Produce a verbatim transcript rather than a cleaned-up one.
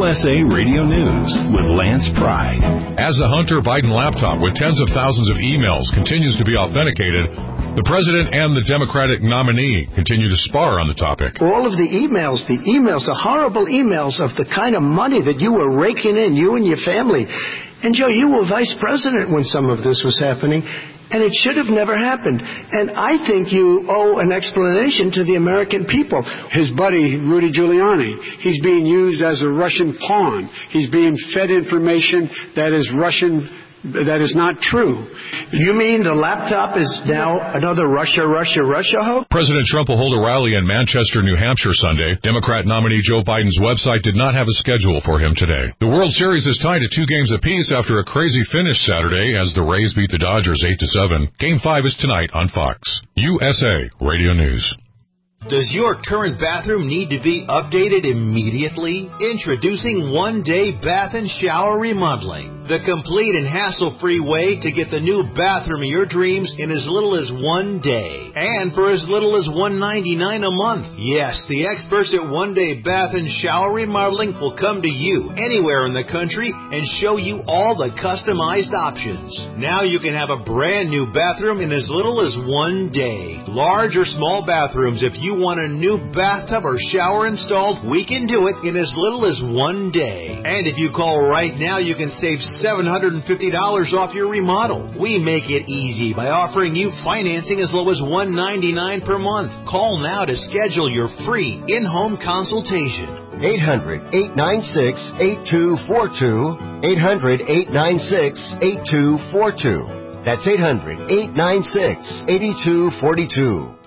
S A Radio News with Lance Pry. As the Hunter Biden laptop with tens of thousands of emails continues to be authenticated, the president and the Democratic nominee continue to spar on the topic. All of the emails, the emails, the horrible emails of the kind of money that you were raking in, you and your family. And, Joe, you were vice president when some of this was happening, and it should have never happened. And I think you owe an explanation to the American people. His buddy, Rudy Giuliani, he's being used as a Russian pawn. He's being fed information that is Russian, that is not true. You mean the laptop is now another Russia, Russia, Russia hoax? President Trump will hold a rally in Manchester, New Hampshire Sunday. Democrat nominee Joe Biden's website did not have a schedule for him today. The World Series is tied at two games apiece after a crazy finish Saturday as the Rays beat the Dodgers eight to seven. Game five is tonight on Fox. U S A Radio News. Does your current bathroom need to be updated immediately? Introducing One Day Bath and Shower Remodeling, the complete and hassle-free way to get the new bathroom of your dreams in as little as one day, and for as little as one hundred ninety-nine dollars a month. Yes, the experts at One Day Bath and Shower Remodeling will come to you anywhere in the country and show you all the customized options. Now you can have a brand new bathroom in as little as one day. Large or small bathrooms, if you want a new bathtub or shower installed, we can do it in as little as one day. And if you call right now, you can save seven hundred fifty dollars off your remodel. We make it easy by offering you financing as low as one hundred ninety-nine dollars per month. Call now to schedule your free in-home consultation. eight hundred, eight nine six, eight two four two. eight hundred, eight nine six, eight two four two. That's eight hundred, eight nine six, eight two four two.